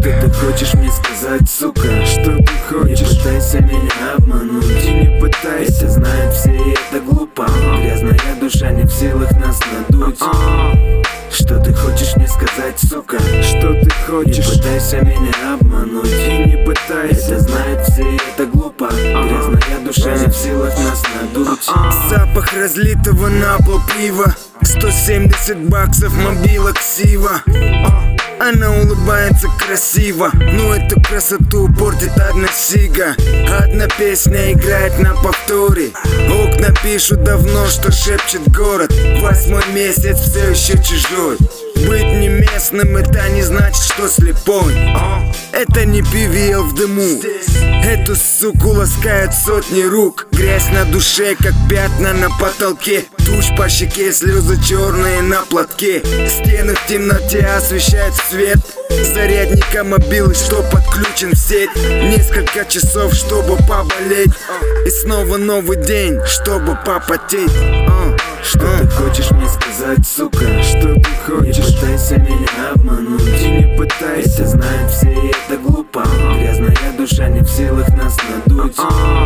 Что ты хочешь мне сказать, сука? Что ты хочешь? Не пытайся меня обмануть и не пытайся. Знают все, и это глупо. Грязная душа не в силах нас надуть. Что ты хочешь мне сказать, сука? Что ты хочешь? Не пытайся меня обмануть и не пытайся. Это знают все, и это глупо. Грязная душа не в силах нас надуть. Запах разлитого на пол пива, 170 баксов мобила ксива. Она улыбается красиво, но эту красоту портит одна сига. Одна песня играет на повторе. Окна пишут давно, что шепчет город. 8-й месяц все еще чужой. Быть не местным — это не значит, что слепой. Это не PVL в дыму. Эту суку ласкают сотни рук. Грязь на душе, как пятна на потолке. Тушь по щеке, слезы черные на платке. Стены в темноте освещает свет зарядника мобилы, что подключен в сеть. Несколько часов, чтобы поболеть. И снова новый день, чтобы попотеть. Что ты хочешь мне сказать, сука? Что ты хочешь? Не пытайся меня обмануть и не пытайся. Знают все, и это глупо. Грязная душа не в силах нас надуть.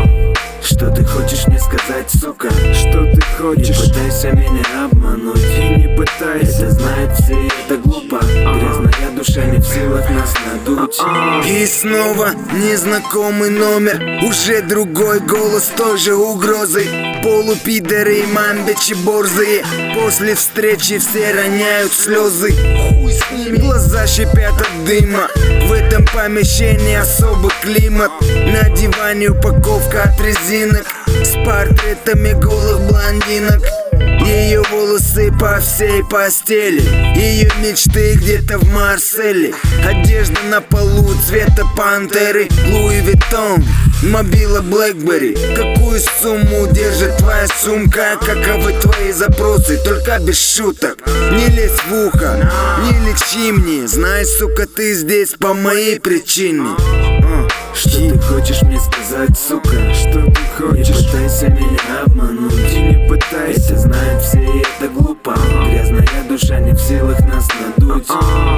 Что ты хочешь мне сказать, сука? Что ты хочешь? Не пытайся меня обмануть и не пытайся. Это знают все, и это глупо. Грязная душа не в силах нас надуть. И снова незнакомый номер, уже другой голос, тоже угрозой. Полупидоры и мамбичи борзые. После встречи все роняют слезы. Хуй с ними. Глаза шипят от дыма. В этом помещении особый климат. На диване упаковка от резинок с портретами голых блондинок. Ее волосы по всей постели, ее мечты где-то в Марселе. Одежда на полу цвета пантеры, Луи Виттон, мобила Блэкберри. Какую сумму держит твоя сумка? Каковы твои запросы? Только без шуток. Не лезь в ухо, не лечи мне. Знай, сука, ты здесь по моей причине. Что ты хочешь мне сказать, сука? Что ты хочешь? Не пытайся меня обмануть и не пытайся. Знают все, и это глупо. Грязная душа не в силах нас надуть.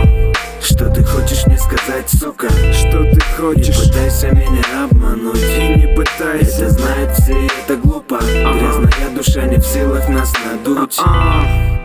Что ты хочешь мне сказать, сука? Что ты хочешь? Не пытайся меня обмануть и не пытайся. Это знают все, и это глупо. Грязная душа не в силах нас надуть.